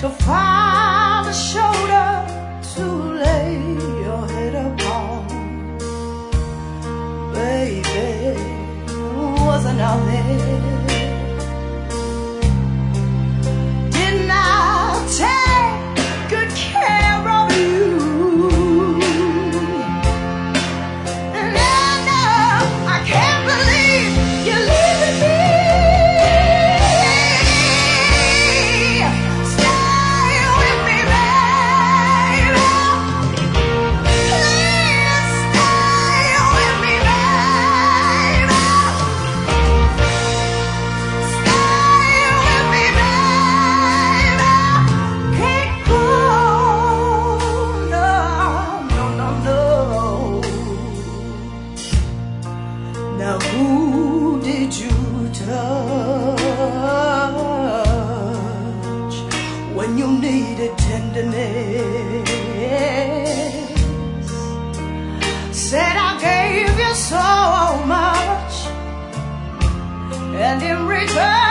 to find a shoulder to lay your head upon. Baby, wasn't out there? Didn't I take good care of you? And now I can't believe you're leaving me. Now who did you touch when you needed tenderness? Said I gave you so much, and in return